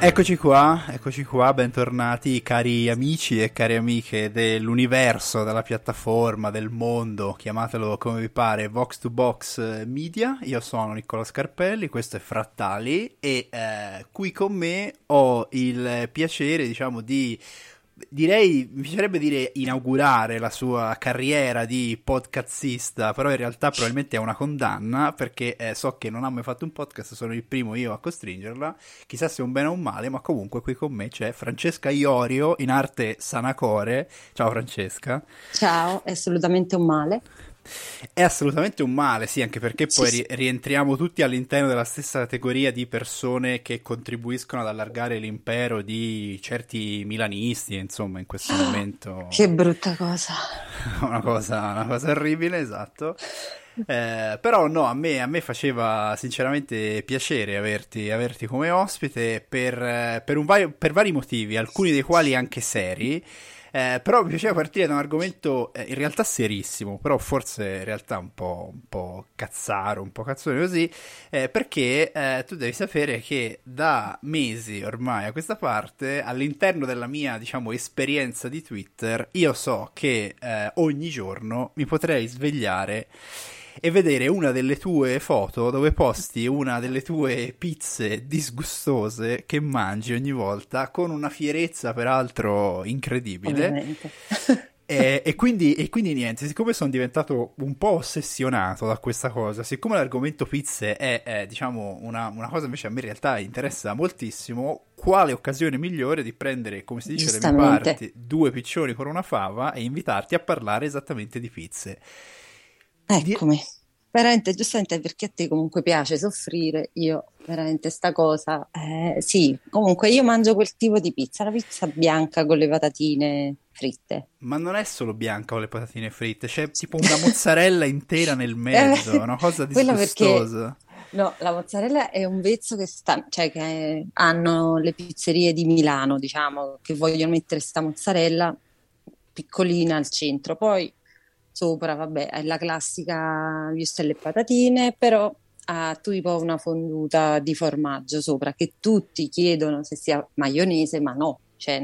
Eccoci qua, bentornati cari amici e cari amiche dell'universo, della piattaforma, del mondo, chiamatelo come vi pare, Vox to Box Media. Io sono Niccolò Scarpelli, questo è Frattali e qui con me ho il piacere, diciamo, mi piacerebbe dire inaugurare la sua carriera di podcastista, però in realtà probabilmente è una condanna perché so che non ha mai fatto un podcast, sono il primo io a costringerla, chissà se è un bene o un male, ma comunque qui con me c'è Francesca Iorio, in arte Sanacore. Ciao Francesca. Ciao, è assolutamente un male. È assolutamente un male, sì, anche perché Sì, poi sì. rientriamo tutti all'interno della stessa categoria di persone che contribuiscono ad allargare l'impero di certi milanisti, insomma, in questo momento Che brutta cosa. una cosa orribile, esatto. Però no, a me faceva sinceramente piacere averti come ospite per vari motivi, alcuni dei quali anche seri. Però mi piaceva partire da un argomento in realtà serissimo, però forse in realtà un po' cazzaro, un po' cazzone così, perché tu devi sapere che da mesi ormai a questa parte, all'interno della mia, diciamo, esperienza di Twitter, io so che ogni giorno mi potrei svegliare e vedere una delle tue foto dove posti una delle tue pizze disgustose che mangi ogni volta con una fierezza peraltro incredibile. Ovviamente. E quindi niente, siccome sono diventato un po' ossessionato da questa cosa, siccome l'argomento pizze è, diciamo, una cosa invece a me in realtà interessa moltissimo, quale occasione migliore di prendere, come si dice, le mie Giustamente. parti, due piccioni con una fava e invitarti a parlare esattamente di pizze. Di- Eccomi. Veramente, giustamente perché a te comunque piace soffrire, io veramente sta cosa, sì, comunque io mangio quel tipo di pizza, la pizza bianca con le patatine fritte. Ma non è solo bianca o le patatine fritte, c'è tipo una mozzarella intera nel Eh, mezzo, una cosa Quella perché, disgustosa. no, la mozzarella è un vezzo che sta, cioè che hanno le pizzerie di Milano, diciamo, che vogliono mettere sta mozzarella piccolina al centro, poi sopra, vabbè, è la classica wurstel e patatine, però ha tipo una fonduta di formaggio sopra, che tutti chiedono se sia maionese, ma no, cioè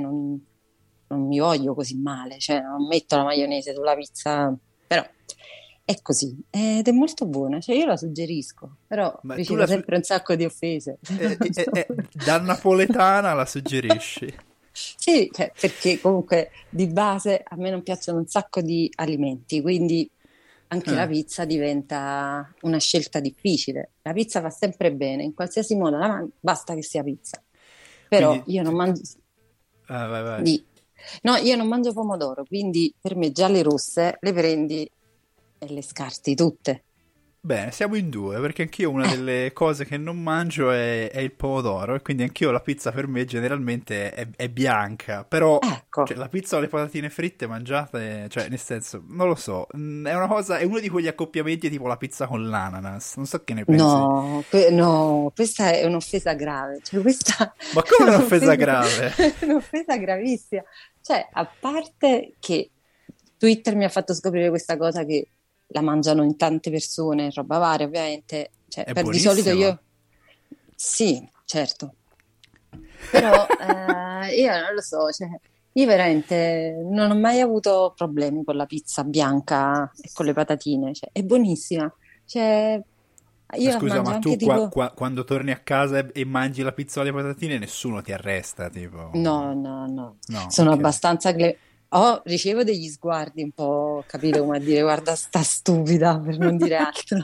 non mi voglio così male, cioè non metto la maionese sulla pizza, però è così ed è molto buona, cioè io la suggerisco, però Ma tu ricevo sempre un sacco di offese. Non so. da napoletana la suggerisci? Sì, cioè, perché comunque di base a me non piacciono un sacco di alimenti, quindi anche la Eh, pizza diventa una scelta difficile. La pizza va sempre bene, in qualsiasi modo basta che sia pizza. Però quindi... io non mangio vai, vai. di... No, io non mangio pomodoro, quindi per me già le rosse le prendi e le scarti tutte. Bene, siamo in due, perché anch'io una delle cose che non mangio è il pomodoro, e quindi anch'io la pizza per me generalmente è bianca, però Ecco, cioè, la pizza o le patatine fritte mangiate, cioè nel senso, non lo so, è una cosa, è uno di quegli accoppiamenti tipo la pizza con l'ananas, non so che ne pensi. no, no, questa è un'offesa grave, cioè questa Ma è come un'offesa un'offesa, grave? un'offesa gravissima. Cioè, a parte che Twitter mi ha fatto scoprire questa cosa che la mangiano in tante persone, roba varia, ovviamente, cioè, È di solito buonissima. io, sì, certo, però io non lo so, cioè, io veramente non ho mai avuto problemi con la pizza bianca e con le patatine, cioè, è buonissima. Cioè, Ma io la scusa, mangio ma anche tu tipo. quando torni a casa e mangi la pizza alle patatine nessuno ti arresta, tipo... No, no, no, No, sono ok. abbastanza. Ricevo degli sguardi un po', capito come a dire, guarda, sta stupida, per non dire altro,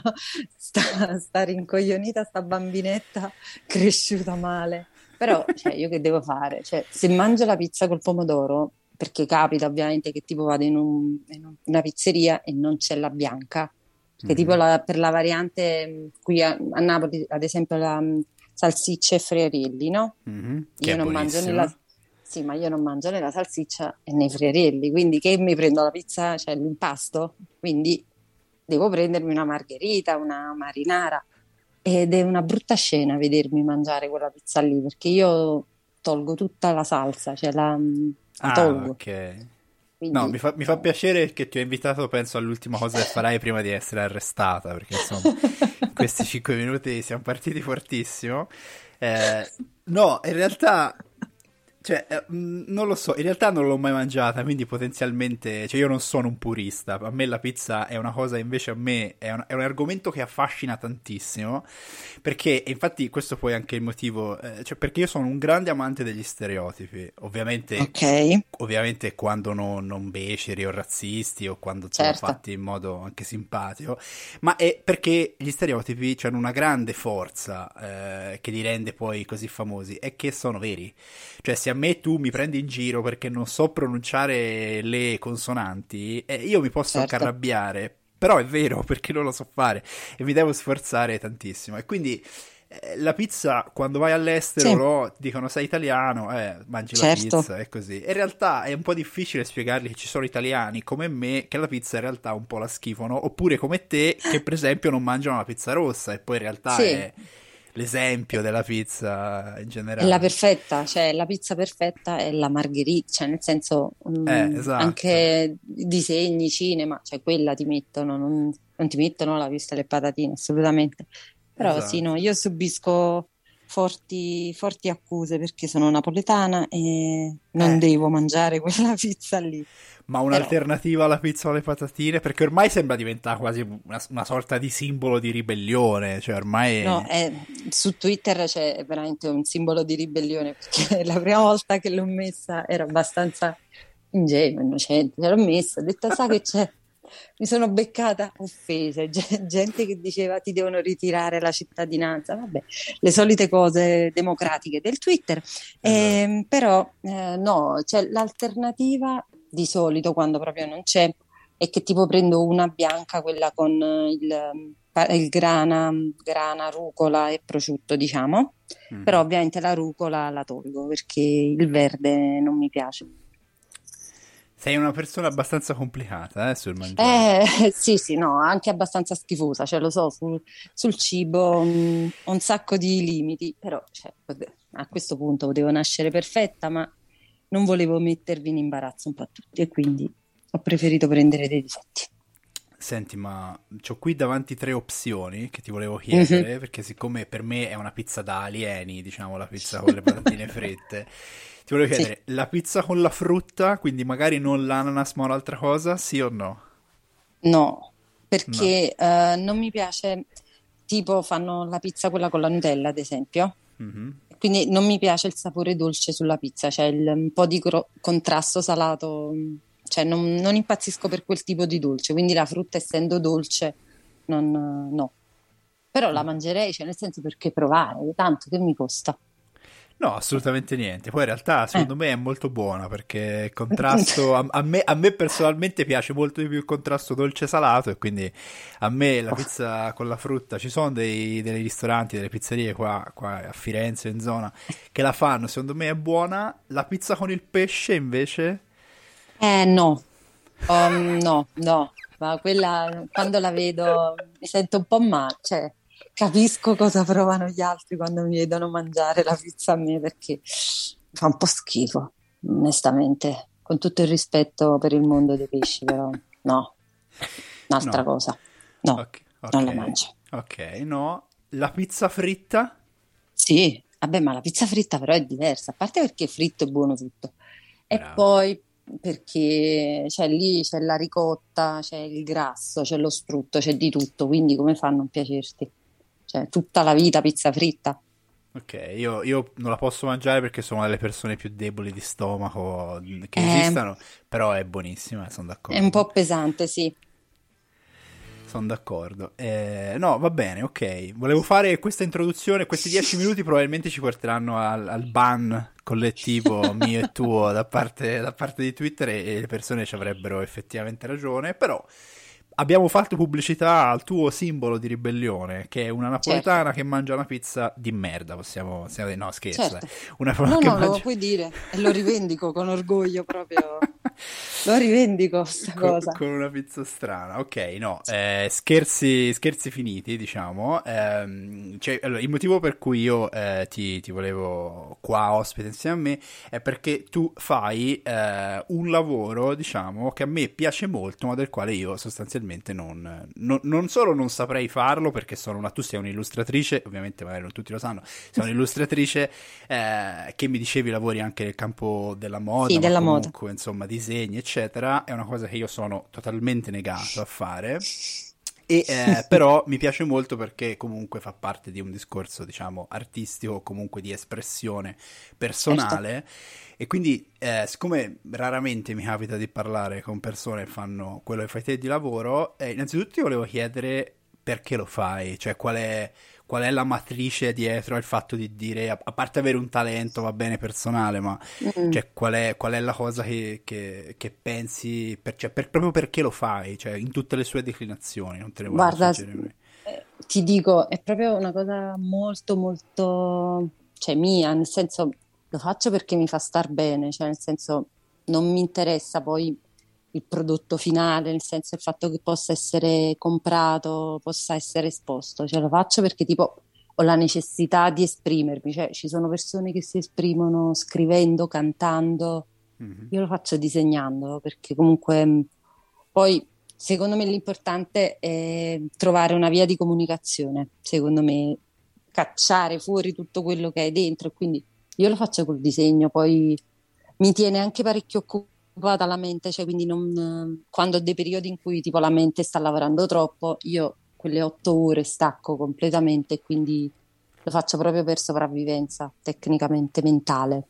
sta rincoglionita, sta bambinetta cresciuta male. Però, cioè, io che devo fare? Cioè, se mangio la pizza col pomodoro, perché capita ovviamente che tipo vado in una pizzeria e non c'è la bianca, che tipo Mhm. per la variante qui a Napoli, ad esempio, la salsiccia e friarelli, no? Mhm. Che Io è non mangio né la. buonissima. Sì, ma io non mangio né la salsiccia e né i friarelli, quindi che mi prendo la pizza, cioè l'impasto, quindi devo prendermi una margherita, una marinara ed è una brutta scena vedermi mangiare quella pizza lì, perché io tolgo tutta la salsa, cioè la Ah, tolgo, ok. No, quindi mi fa piacere che ti ho invitato, penso, all'ultima cosa che farai prima di essere arrestata, perché insomma, in questi 5 minuti siamo partiti fortissimo. No, in realtà, cioè, non lo so, in realtà non l'ho mai mangiata, quindi potenzialmente, cioè io non sono un purista, a me la pizza è una cosa invece a me è un argomento che affascina tantissimo, perché e infatti questo poi è anche il motivo, cioè perché io sono un grande amante degli stereotipi, ovviamente, Ok, ovviamente quando non beceri o razzisti o quando sono certo, fatti in modo anche simpatico, ma è perché gli stereotipi hanno una grande forza che li rende poi così famosi, è che sono veri. Cioè, se a me tu mi prendi in giro perché non so pronunciare le consonanti, io mi posso anche certo. arrabbiare, però è vero perché non lo so fare e mi devo sforzare tantissimo. E quindi la pizza, quando vai all'estero, Sì, no, dicono sei italiano, mangi la certo. pizza, è così. E in realtà è un po' difficile spiegargli che ci sono italiani come me che la pizza in realtà un po' la schifano, oppure come te che per esempio non mangiano la pizza rossa e poi in realtà Sì, è l'esempio della pizza in è la generale. perfetta, cioè la pizza perfetta è la margherita, cioè nel senso Esatto, anche disegni, cinema, cioè quella ti mettono, non ti mettono la pista e le patatine, assolutamente. Però sì, no, esatto. io subisco forti accuse perché sono napoletana e non Eh, devo mangiare quella pizza lì. ma Però un'alternativa alla pizza o alle patatine? Perché ormai sembra diventare quasi una sorta di simbolo di ribellione, cioè no, ormai... su Twitter c'è veramente un simbolo di ribellione perché la prima volta che l'ho messa era abbastanza ingenua, innocente, l'ho messa, ho detto, sa che c'è? Mi sono beccata offese, gente che diceva ti devono ritirare la cittadinanza, vabbè, le solite cose democratiche del Twitter. Esatto. Però no, c'è l'alternativa di solito quando proprio non c'è è che tipo prendo una bianca, quella con il grana, rucola e prosciutto, diciamo, però Mhm. ovviamente la rucola la tolgo perché il verde non mi piace. Sei una persona abbastanza complicata, sul mangiare. Sì, sì, no, anche abbastanza schifosa, cioè lo so, sul cibo ho un sacco di limiti, però cioè, vabbè, a questo punto potevo nascere perfetta, ma non volevo mettervi in imbarazzo un po' a tutti e quindi ho preferito prendere dei difetti. Senti, ma c'ho qui davanti tre opzioni che ti volevo Mhm, chiedere, perché siccome per me è una pizza da alieni, diciamo la pizza con le patatine fritte, ti volevo sì. chiedere, la pizza con la frutta, quindi magari non l'ananas ma un'altra cosa, sì o no? No, No. perché non mi piace, tipo fanno la pizza quella con la Nutella, ad esempio, Mhm. quindi non mi piace il sapore dolce sulla pizza, cioè un po' di contrasto salato, cioè non impazzisco per quel tipo di dolce, quindi la frutta essendo dolce, no. Però la mangerei, cioè nel senso perché provare, tanto che mi costa. No, assolutamente niente. Poi in realtà Eh. secondo me è molto buona perché il contrasto, a me personalmente piace molto di più il contrasto dolce-salato e quindi a me la pizza con la frutta, ci sono dei ristoranti, delle pizzerie qua a Firenze in zona che la fanno, secondo me è buona. La pizza con il pesce invece... No. No, ma quella quando la vedo mi sento un po' male, cioè capisco cosa provano gli altri quando mi vedono mangiare la pizza a me perché fa un po' schifo, onestamente, con tutto il rispetto per il mondo dei pesci, però no, un'altra No. cosa, no, Ok, non la ok, mangio. ok, no. La pizza fritta? Sì, vabbè, ma la pizza fritta però è diversa, a parte perché fritto è buono tutto, e Brava. poi perché c'è lì, c'è la ricotta, c'è il grasso, c'è lo strutto, c'è di tutto, quindi come fa a non piacerti? Cioè, tutta la vita pizza fritta. Ok, io non la posso mangiare perché sono una delle persone più deboli di stomaco che È, esistano, però è buonissima, sono è un d'accordo. po' pesante, sì. Sono d'accordo. No, va bene, ok. Volevo fare questa introduzione, questi 10 minuti probabilmente ci porteranno al ban collettivo mio e tuo da parte di Twitter e le persone ci avrebbero effettivamente ragione, però abbiamo fatto pubblicità al tuo simbolo di ribellione, che è una Certo, napoletana che mangia una pizza di merda, possiamo dire, no scherzo, certo. una No, che no, lo mangia... puoi dire e lo rivendico con orgoglio proprio. Lo rivendico sta cosa. Con una pizza strana, ok, no, scherzi finiti, diciamo. Cioè, allora, il motivo per cui io ti volevo qua ospite insieme a me è perché tu fai un lavoro, diciamo, che a me piace molto, ma del quale io sostanzialmente non solo non saprei farlo, perché tu sei un'illustratrice, ovviamente magari non tutti lo sanno, sei un'illustratrice che mi dicevi lavori anche nel campo della Sì, moda, ma della moda. comunque insomma disegni eccetera, è una cosa che io sono totalmente negato a fare. E però mi piace molto perché comunque fa parte di un discorso, diciamo, artistico o comunque di espressione Certo. personale e quindi siccome raramente mi capita di parlare con persone che fanno quello che fai te di lavoro, innanzitutto ti volevo chiedere perché lo fai, cioè qual è la matrice dietro al fatto di dire, a parte avere un talento, va bene, personale, ma Mm. cioè, qual è la cosa che pensi, proprio perché lo fai, cioè in tutte le sue declinazioni, non te ne volevo Guarda, suggerire. ti dico, è proprio una cosa molto, molto, cioè mia, nel senso lo faccio perché mi fa star bene, cioè nel senso non mi interessa poi il prodotto finale, nel senso il fatto che possa essere comprato, possa essere esposto, cioè lo faccio perché tipo ho la necessità di esprimermi, cioè ci sono persone che si esprimono scrivendo, cantando, Mhm. io lo faccio disegnando perché comunque poi secondo me l'importante è trovare una via di comunicazione, secondo me cacciare fuori tutto quello che hai dentro e quindi io lo faccio col disegno, poi mi tiene anche parecchio occupata la mente, cioè quindi quando ho dei periodi in cui tipo la mente sta lavorando troppo, io quelle 8 ore stacco completamente e quindi lo faccio proprio per sopravvivenza tecnicamente mentale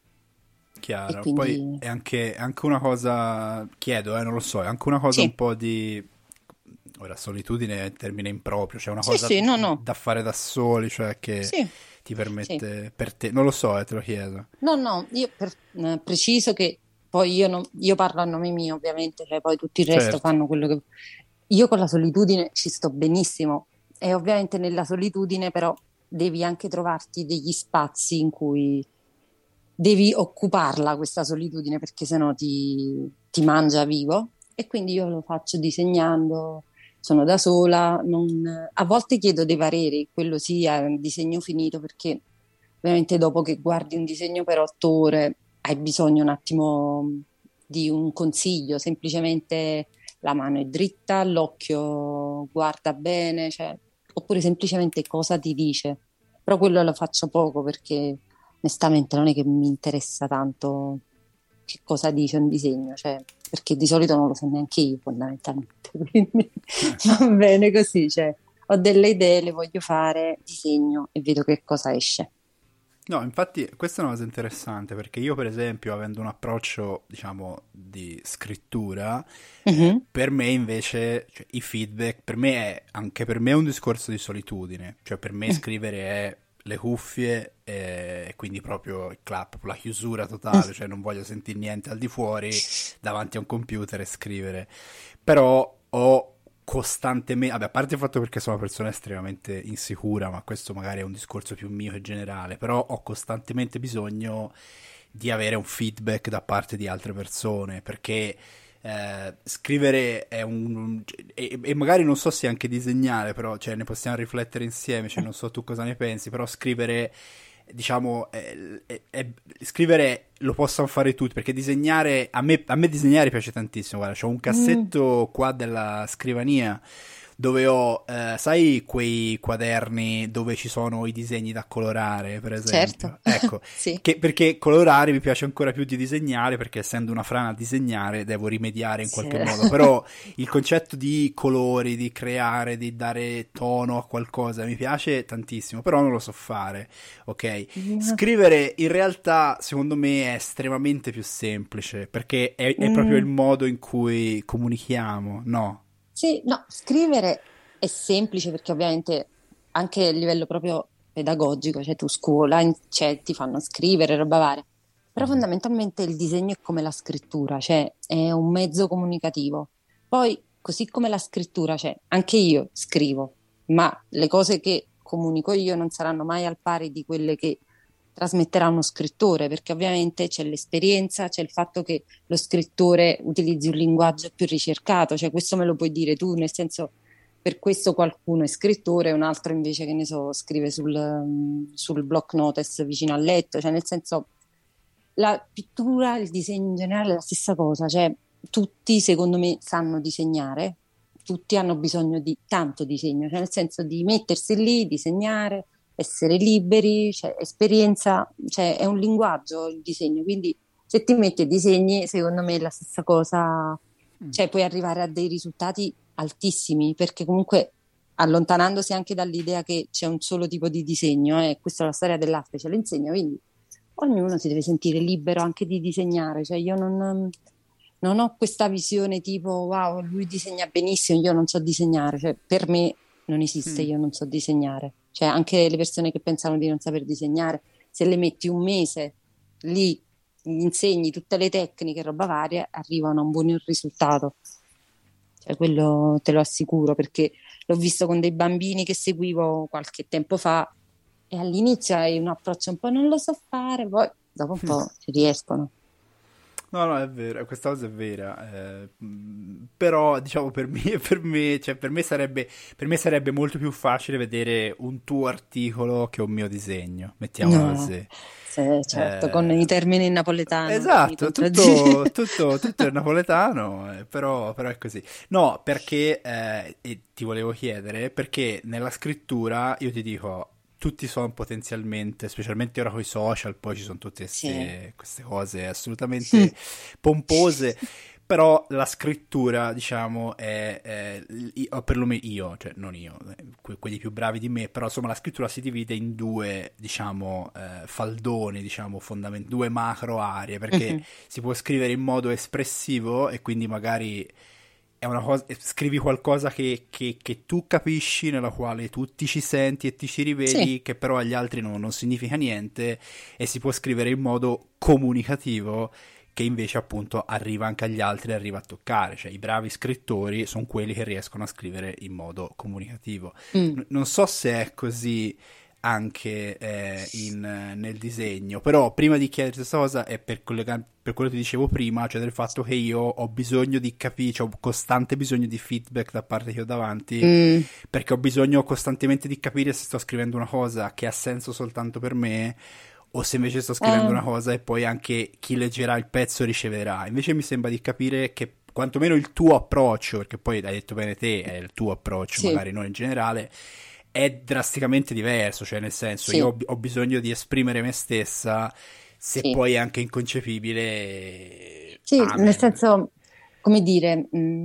e Chiaro, poi quindi è anche una cosa, chiedo, non lo so, è anche una cosa un sì, po' di, ora solitudine è il termine improprio, cioè una sì, cosa sì, no, no, da fare da soli, cioè che sì, ti sì. permette per te, non lo so, te lo chiedo. No, no, io preciso che poi io parlo a nome mio, ovviamente, cioè poi tutto il resto Certo. fanno quello che... Io con la solitudine ci sto benissimo e ovviamente nella solitudine però devi anche trovarti degli spazi in cui devi occuparla questa solitudine perché sennò ti mangia vivo e quindi io lo faccio disegnando, sono da sola, a volte chiedo dei pareri, quello sia un disegno finito perché ovviamente dopo che guardi un disegno per 8 ore hai bisogno un attimo di un consiglio, semplicemente la mano è dritta, l'occhio guarda bene, cioè, oppure semplicemente cosa ti dice. Però quello lo faccio poco perché onestamente non è che mi interessa tanto che cosa dice un disegno, cioè, perché di solito non lo so neanche io fondamentalmente, quindi va bene così, cioè, ho delle idee, le voglio fare, disegno e vedo che cosa esce. No, infatti questa è una cosa interessante perché io per esempio avendo un approccio diciamo di scrittura, Mhm. per me invece cioè, i feedback, anche per me è un discorso di solitudine, cioè per me Mm. scrivere è le cuffie e quindi proprio il clap, la chiusura Mm. totale, cioè non voglio sentire niente al di fuori davanti a un computer e scrivere. Però ho costantemente, vabbè, a parte il fatto perché sono una persona estremamente insicura, ma questo magari è un discorso più mio che generale, però ho costantemente bisogno di avere un feedback da parte di altre persone, perché scrivere è e magari non so se anche disegnare, però cioè, ne possiamo riflettere insieme, cioè non so tu cosa ne pensi, però scrivere diciamo, scrivere lo possono fare tutti, perché disegnare, a me disegnare piace tantissimo, guarda, c'ho un Mm. cassetto qua della scrivania dove ho, sai, quei quaderni dove ci sono i disegni da colorare, per Certo, esempio. Ecco, sì, perché colorare mi piace ancora più di disegnare, perché essendo una frana a disegnare devo rimediare in sì. qualche modo, però il concetto di colori, di creare, di dare tono a qualcosa mi piace tantissimo, però non lo so fare, ok? Mm. Scrivere in realtà secondo me è estremamente più semplice perché è proprio il Mm. modo in cui comunichiamo, no? Sì, no, scrivere è semplice perché ovviamente anche a livello proprio pedagogico, cioè tu scuola, cioè, ti fanno scrivere, roba varia, però Mhm. fondamentalmente il disegno è come la scrittura, cioè è un mezzo comunicativo. Poi, così come la scrittura, cioè anche io scrivo, ma le cose che comunico io non saranno mai al pari di quelle che trasmetterà uno scrittore, perché ovviamente c'è l'esperienza, c'è il fatto che lo scrittore utilizzi un linguaggio più ricercato, cioè questo me lo puoi dire tu, nel senso per questo qualcuno è scrittore, un altro invece, che ne so, scrive sul block notice vicino al letto, cioè nel senso la pittura, il disegno in generale è la stessa cosa, cioè tutti secondo me sanno disegnare, tutti hanno bisogno di tanto disegno, cioè nel senso di mettersi lì, disegnare, essere liberi, cioè esperienza, cioè è un linguaggio il disegno, quindi se ti metti e disegni, secondo me è la stessa cosa, cioè puoi arrivare a dei risultati altissimi, perché comunque allontanandosi anche dall'idea che c'è un solo tipo di disegno, e questa è la storia dell'arte, ce l'insegna, quindi ognuno si deve sentire libero anche di disegnare, cioè io non ho questa visione tipo wow, lui disegna benissimo, io non so disegnare, cioè per me non esiste io non so disegnare, cioè anche le persone che pensano di non saper disegnare, se le metti un mese lì, gli insegni tutte le tecniche, roba varia, arrivano a un buon risultato, cioè quello te lo assicuro, perché l'ho visto con dei bambini che seguivo qualche tempo fa e all'inizio hai un approccio un po' non lo so fare, poi dopo un po' ci riescono. No, no, è vero, questa cosa è vera. Però, diciamo, cioè, per me sarebbe molto più facile vedere un tuo articolo che un mio disegno, mettiamola No, così. certo, con i termini in napoletano che mi Esatto, contraddici. tutto è napoletano, però è così. No, perché, e ti volevo chiedere, perché nella scrittura, io ti dico, tutti sono potenzialmente, specialmente ora con i social, poi ci sono tutte Sì. queste cose assolutamente pompose, però la scrittura, diciamo, o perlomeno io, cioè non io, quelli più bravi di me, però insomma la scrittura si divide in due, diciamo, faldoni, diciamo, due macro aree, perché Mhm. si può scrivere in modo espressivo e quindi magari è una cosa, scrivi qualcosa che tu capisci, nella quale tu ti ci senti e ti ci Sì, rivedi, che però agli altri non significa niente, e si può scrivere in modo comunicativo, che invece appunto arriva anche agli altri e arriva a toccare, cioè i bravi scrittori sono quelli che riescono a scrivere in modo comunicativo. mm, Non so se è così anche nel disegno, però prima di chiederti questa cosa è per quello che ti dicevo prima, cioè del fatto che io ho bisogno di capire, cioè ho costante bisogno di feedback da parte che ho davanti, mm, perché ho bisogno costantemente di capire se sto scrivendo una cosa che ha senso soltanto per me o se invece sto scrivendo eh, una cosa e poi anche chi leggerà il pezzo riceverà. Invece mi sembra di capire che quantomeno il tuo approccio, perché poi hai detto bene te, è il tuo approccio, sì, magari non in generale, è drasticamente diverso, cioè nel senso io sì, ho bisogno di esprimere me stessa, se sì. poi è anche inconcepibile, Sì, nel amen. senso, come dire,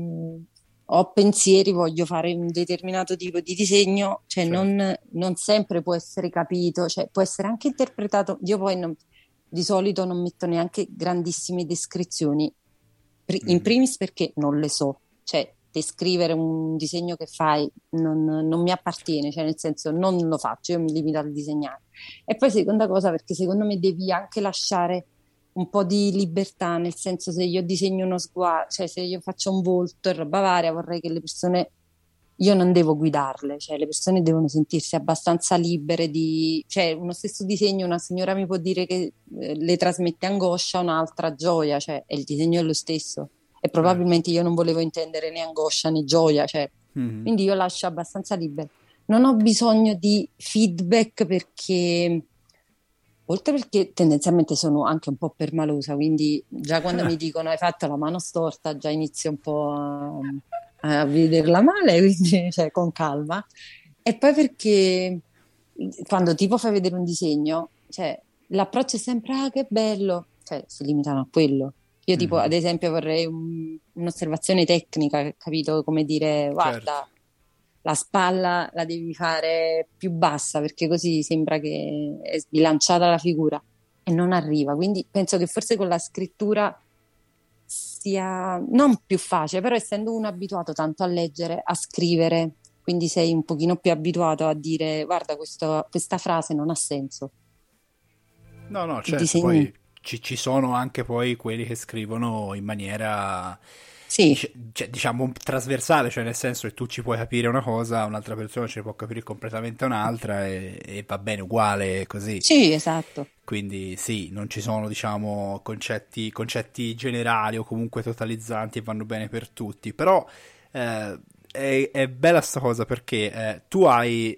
ho pensieri, voglio fare un determinato tipo di disegno, cioè Certo. non sempre può essere capito, cioè può essere anche interpretato. Io poi di solito non metto neanche grandissime descrizioni, in Mhm. primis perché non le so, cioè descrivere un disegno che fai non mi appartiene, cioè nel senso non lo faccio, io mi limito a disegnare. E poi seconda cosa, perché secondo me devi anche lasciare un po' di libertà, nel senso se io disegno uno sguardo, cioè se io faccio un volto e roba varia, vorrei che le persone, io non devo guidarle, cioè le persone devono sentirsi abbastanza libere di, cioè uno stesso disegno, una signora mi può dire che le trasmette angoscia, un'altra gioia, cioè e il disegno è lo stesso. E Certo. probabilmente io non volevo intendere né angoscia né gioia, cioè, Mhm. quindi io lascio abbastanza libero. Non ho bisogno di feedback perché oltre perché tendenzialmente sono anche un po' permalosa, quindi già quando mi dicono hai fatto la mano storta, già inizio un po' a vederla male, quindi cioè, con calma. E poi perché quando tipo fai vedere un disegno, cioè, l'approccio è sempre ah che bello, cioè si limitano a quello. Io tipo ad Mhm. esempio vorrei un'osservazione tecnica, capito? Come dire Certo. guarda la spalla la devi fare più bassa perché così sembra che è sbilanciata la figura e non arriva. Quindi penso che forse con la scrittura sia non più facile, però essendo uno abituato tanto a leggere, a scrivere, quindi sei un pochino più abituato a dire guarda, questa frase non ha senso. No, no, I certo, disegni, poi ci sono anche poi quelli che scrivono in maniera Sì, cioè, diciamo trasversale, cioè nel senso che tu ci puoi capire una cosa, un'altra persona ci può capire completamente un'altra e va bene uguale così. sì, esatto. Quindi sì, non ci sono, diciamo, concetti generali o comunque totalizzanti e vanno bene per tutti, però è bella sta cosa perché tu hai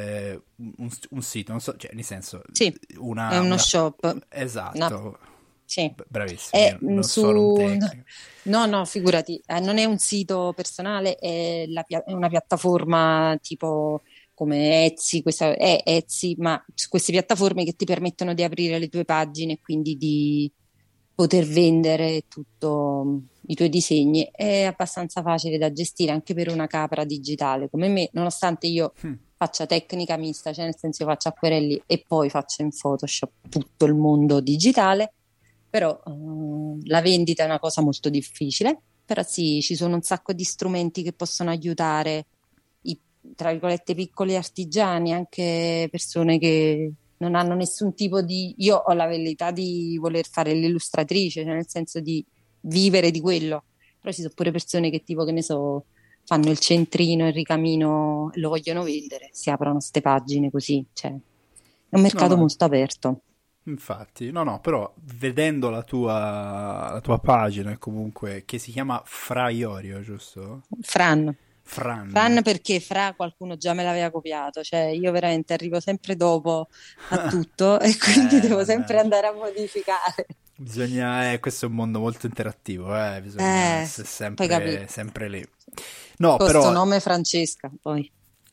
un sito, non so, cioè, nel senso, Sì, è uno una... shop. No, Esatto, sì. bravissimo, È io non sono un su... tecnico. No, no, figurati, non è un sito personale, è, è una piattaforma tipo come Etsy, questa è Etsy, ma su queste piattaforme che ti permettono di aprire le tue pagine e quindi di poter vendere tutto i tuoi disegni. È abbastanza facile da gestire anche per una capra digitale come me, nonostante io faccia tecnica mista, cioè nel senso io faccio acquerelli e poi faccio in Photoshop tutto il mondo digitale, però la vendita è una cosa molto difficile, però sì, ci sono un sacco di strumenti che possono aiutare i, tra virgolette, piccoli artigiani, anche persone che non hanno nessun tipo di... Io ho la velleità di voler fare l'illustratrice, cioè nel senso di vivere di quello, però ci sono pure persone che tipo, che ne so, fanno il centrino, il ricamino, e lo vogliono vendere, si aprono ste pagine così, cioè è un No, mercato no, molto aperto. infatti, no, no, però vedendo la tua pagina comunque, che si chiama Fra Iorio, giusto? Fran. Fran. Fran perché Fra qualcuno già me l'aveva copiato, cioè io veramente arrivo sempre dopo a tutto e quindi devo sempre Mannaggia. andare a modificare. Questo è un mondo molto interattivo, bisogna essere Poi capì, sempre lì. No, questo però, nome Francesca, poi.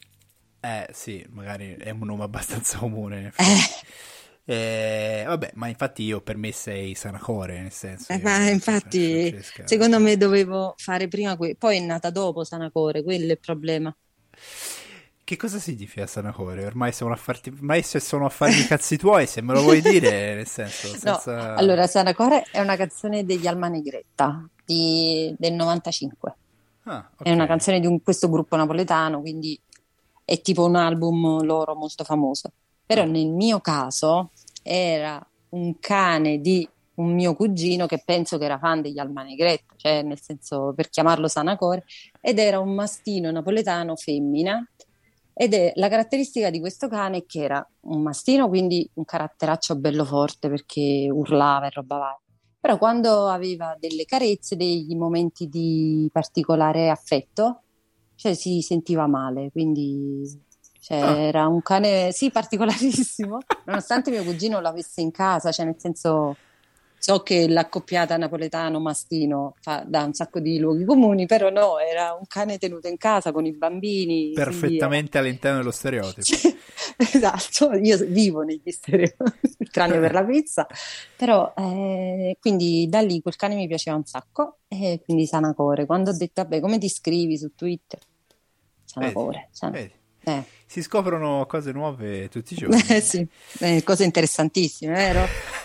sì, magari è un nome abbastanza comune, in effetti. Eh, Vabbè, ma infatti io per me sei Sanacore, nel senso, ma infatti Francesca. secondo me dovevo fare prima poi è nata dopo Sanacore, quello è il problema. Che cosa significa Sanacore? Ormai se sono affari di cazzi tuoi, se me lo vuoi dire, nel senso, No, senza... allora Sanacore è una canzone degli Alma Negretta del 95. Ah, È ok. una canzone di questo gruppo napoletano, quindi è tipo un album loro molto famoso. Però Ah, nel mio caso era un cane di un mio cugino che penso che era fan degli Alma Negretta, cioè nel senso per chiamarlo Sanacore, ed era un mastino napoletano femmina. Ed è la caratteristica di questo cane è che era un mastino, quindi un caratteraccio bello forte perché urlava e roba varia. Però quando aveva delle carezze, degli momenti di particolare affetto, cioè si sentiva male, quindi cioè, ah. era un cane, sì, particolarissimo, nonostante mio cugino l'avesse in casa, cioè nel senso so che l'accoppiata napoletano-mastino dà un sacco di luoghi comuni, però no, era un cane tenuto in casa con i bambini, quindi era... Perfettamente all'interno dello stereotipo. Sì, esatto, io vivo negli stereotipi, tranne per la pizza, però quindi da lì quel cane mi piaceva un sacco e quindi Sanacore. Quando ho detto, vabbè, come ti scrivi su Twitter? Vedi, Sanacore, vedi. eh. Si scoprono cose nuove tutti i giorni. Sì, cose interessantissime, vero?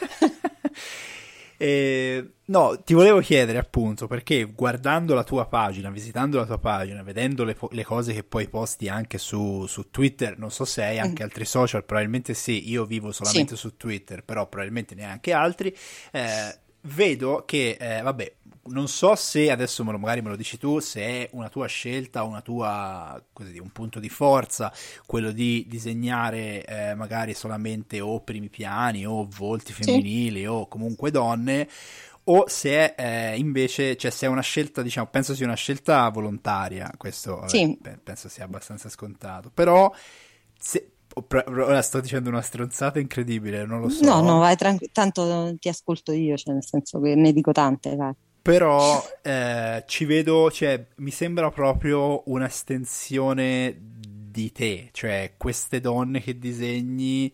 No, ti volevo chiedere appunto perché guardando la tua pagina, visitando la tua pagina, vedendo le cose che poi posti anche su Twitter, non so se hai Mm, anche altri social, probabilmente sì, io vivo sì, solamente su Twitter, però probabilmente neanche altri, vedo che, vabbè, non so se adesso magari me lo dici tu, se è una tua scelta, una tua, così, un punto di forza, quello di disegnare magari solamente o primi piani o volti sì. femminili o comunque donne, o se è invece, cioè se è una scelta, diciamo, penso sia una scelta volontaria, questo vabbè, Sì, penso sia abbastanza scontato, però ora sto dicendo una stronzata incredibile, non lo no, no, so, vai tranquillo, tanto ti ascolto io, cioè nel senso che ne dico tante, vai. però ci vedo, cioè mi sembra proprio un'estensione di te, cioè queste donne che disegni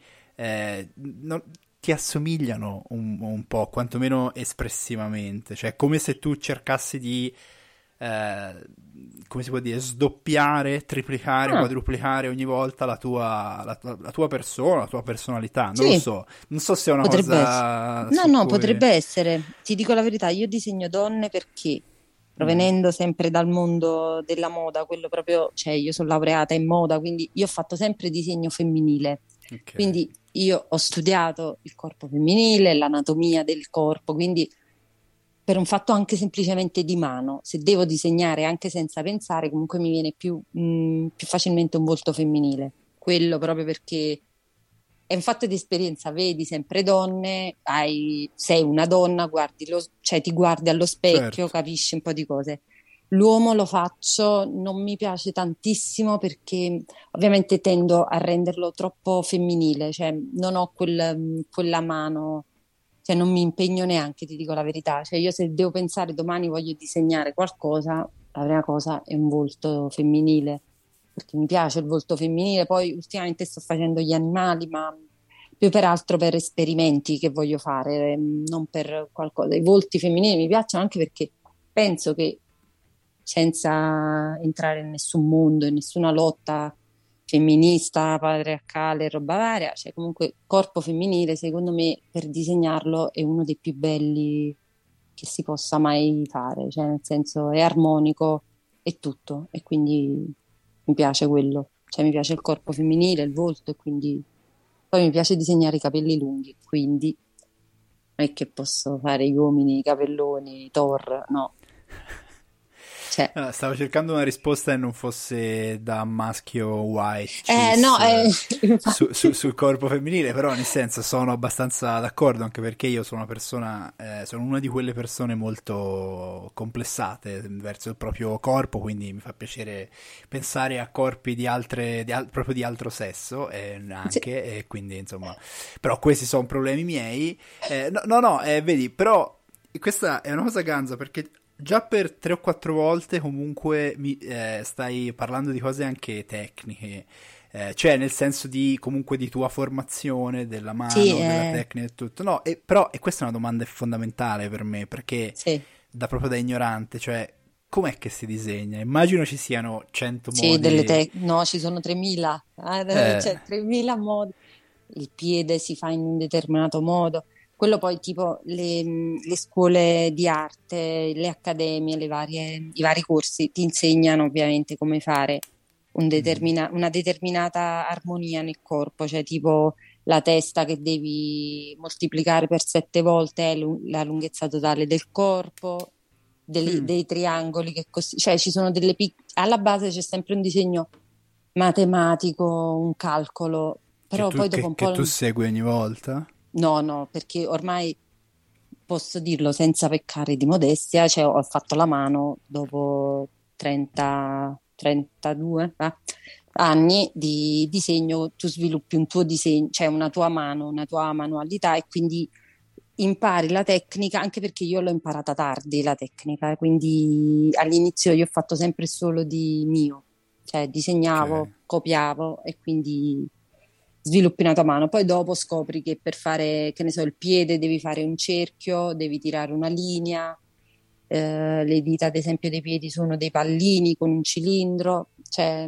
ti assomigliano un po', quantomeno espressivamente, cioè come se tu cercassi di, eh, come si può dire, sdoppiare, triplicare, Ah, quadruplicare ogni volta la tua persona, la tua personalità, non lo sì, so, non so se è una potrebbe essere. cosa No, su no, cui... potrebbe essere. Ti dico la verità, io disegno donne perché, Mm, provenendo sempre dal mondo della moda, quello proprio, cioè io sono laureata in moda, quindi io ho fatto sempre disegno femminile. ok. Quindi io ho studiato il corpo femminile, l'anatomia del corpo, quindi per un fatto anche semplicemente di mano. Se devo disegnare anche senza pensare, comunque mi viene più facilmente un volto femminile. Quello proprio perché è un fatto di esperienza, vedi sempre donne, sei una donna, cioè ti guardi allo specchio, Certo. capisci un po' di cose. L'uomo lo faccio, non mi piace tantissimo perché ovviamente tendo a renderlo troppo femminile, cioè non ho quella mano, cioè non mi impegno neanche, ti dico la verità. Cioè io se devo pensare domani voglio disegnare qualcosa, la prima cosa è un volto femminile, perché mi piace il volto femminile. Poi ultimamente sto facendo gli animali, ma più per altro per esperimenti che voglio fare, non per qualcosa. I volti femminili mi piacciono anche perché penso che senza entrare in nessun mondo, in nessuna lotta femminista, patriarcale, roba varia, cioè comunque corpo femminile, secondo me, per disegnarlo è uno dei più belli che si possa mai fare, cioè nel senso è armonico e tutto, e quindi mi piace quello, cioè mi piace il corpo femminile, il volto, e quindi poi mi piace disegnare i capelli lunghi, quindi non è che posso fare gli uomini, i capelloni, Thor, no, cioè, Ah, stavo cercando una risposta e non fosse da maschio white no, cis infatti, sul corpo femminile, però nel senso sono abbastanza d'accordo, anche perché io sono una persona, sono una di quelle persone molto complessate verso il proprio corpo, quindi mi fa piacere pensare a corpi di proprio di altro sesso sì, anche, e quindi insomma, però questi sono problemi miei. No, vedi, però questa è una cosa ganza perché già per 3 o 4 volte comunque stai parlando di cose anche tecniche, cioè nel senso di comunque di tua formazione, della sì, mano, della tecnica e tutto. No, però e questa è una domanda fondamentale per me perché sì. proprio da ignorante, cioè com'è che si disegna? Immagino ci siano 100 Sì, modi. no, ci sono 3000, Eh, cioè 3000 modi. Il piede si fa in un determinato modo. Quello poi tipo le scuole di arte, le accademie, i vari corsi ti insegnano ovviamente come fare una determinata armonia nel corpo, cioè tipo la testa che devi moltiplicare per 7 volte è la lunghezza totale del corpo, mm, dei triangoli che così, cioè ci sono alla base c'è sempre un disegno matematico, un calcolo, che però tu, poi dopo un che po'. tu segui ogni volta? No, no, perché ormai posso dirlo senza peccare di modestia, cioè ho fatto la mano dopo 30, 32 anni di disegno, tu sviluppi un tuo disegno, cioè una tua mano, una tua manualità e quindi impari la tecnica, anche perché io l'ho imparata tardi la tecnica, quindi all'inizio io ho fatto sempre solo di mio, cioè Ok. disegnavo, copiavo e quindi sviluppi una tua mano. Poi dopo scopri che per fare, che ne so, il piede devi fare un cerchio, devi tirare una linea, le dita ad esempio dei piedi sono dei pallini con un cilindro, cioè